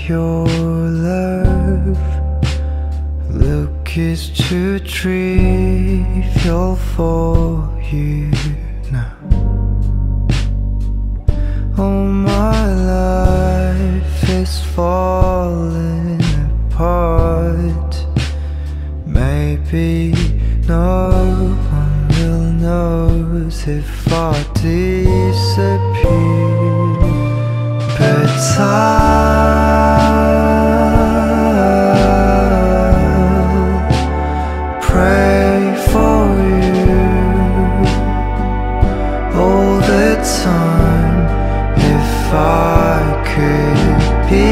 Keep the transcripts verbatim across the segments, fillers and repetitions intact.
your love. Look is too trivial for you now. Oh, my life is falling apart. Maybe no one will notice if I disappear, but I'll pray for you all the time. If I could be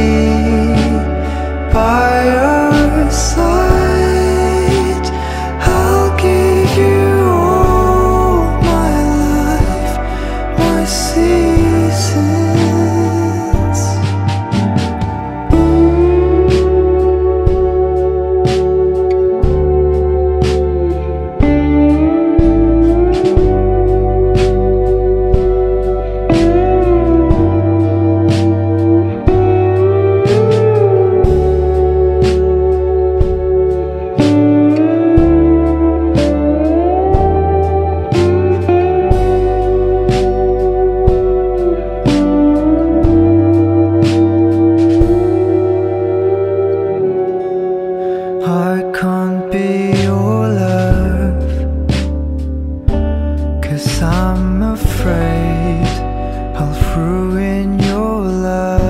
by your side, I'll give you all my life, my seasons. I can't be your love, 'cause I'm afraid I'll ruin your love.